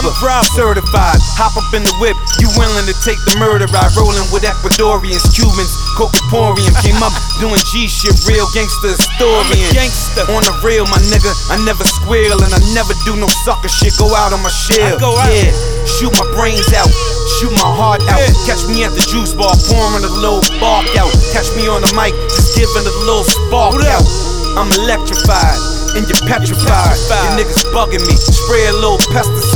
certified. Hop up in the whip, you willing to take the murder ride? Rolling with Ecuadorians, Cubans, Cocaporium. Came up doing G shit, real gangster historian. Gangster. On the real, my nigga, I never squeal and I never do no sucker shit. Go out on my shell. Yeah, shoot my brains out, shoot my heart out. Catch me at the juice bar, pouring a little bark out. Catch me on the mic, just giving a little spark out. I'm electrified and you're petrified. You niggas bugging me. Spray a little pesticide.